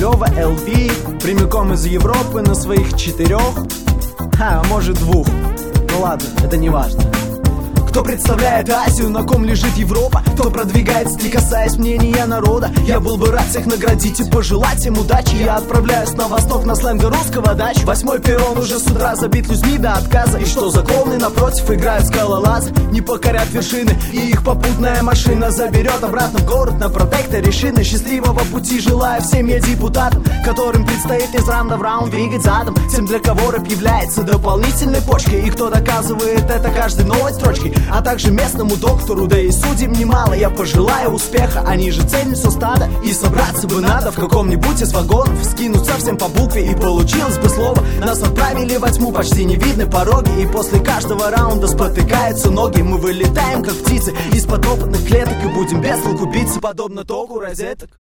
Лёва LV прямиком из Европы на своих 4, а может 2. Ну ладно, это не важно. Кто представляет Азию, на ком лежит Европа? Кто продвигает стиль, касаясь мнения народа? Я был бы рад всех наградить и пожелать им удачи. Я отправляюсь на восток на сленга русского дач. 8-й перрон уже с утра забит людьми до отказа. И что за клоуны напротив играют скалолазы? Не покорят вершины, и их попутная машина заберет обратно в город на протекторе шины. Счастливого пути желаю всем я депутатам, которым предстоит из раунда в раунд двигать задом. Тем, для кого рэп является дополнительной почкой, и кто доказывает это каждой новой строчкой, а также местному доктору, да и судим немало. Я пожелаю успеха, они же ценят все стадо. И собраться бы надо в каком-нибудь из вагонов, скинуться всем по букве, и получилось бы слово. Нас отправили во тьму, почти не видны пороги, и после каждого раунда спотыкаются ноги. Мы вылетаем как птицы из подопытных клеток и будем без толку биться, подобно току розеток.